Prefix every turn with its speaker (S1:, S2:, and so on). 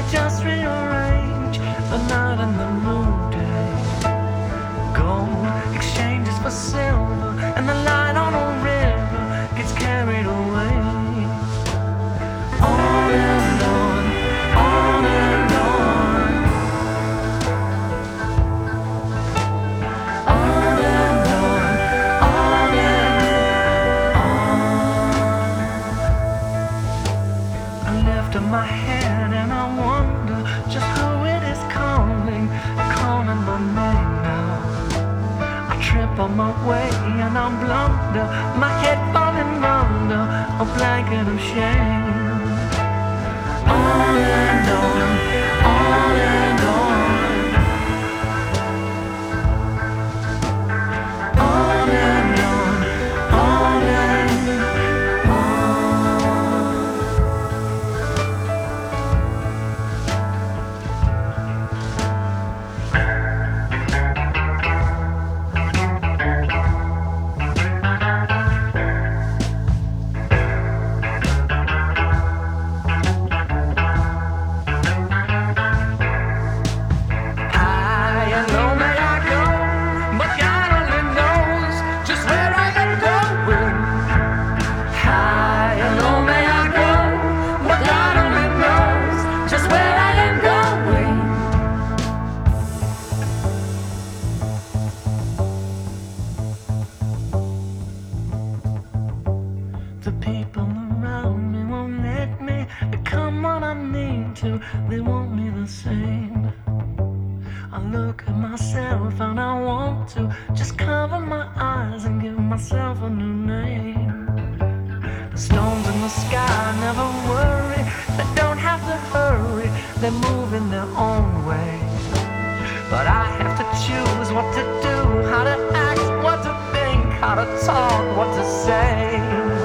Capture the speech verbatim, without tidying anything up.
S1: just rearrange the night and the moon day. Gold exchanges for silver, and the light on a river gets carried away. On and on, on and on. On and on, on and on. I lift up my head and I wonder just who it is calling, calling my name now. I trip on my way and I blunder, my head falling under a blanket of shame. On and on, on and on. On and on, on and the people around me won't let me become what I need to. They want me the same. I look at myself and I want to just cover my eyes and give myself a new name. The stones in the sky never worry, they don't have to hurry, they move in their own way. But I have to choose what to do, how to act, what to think, how to talk, what to say.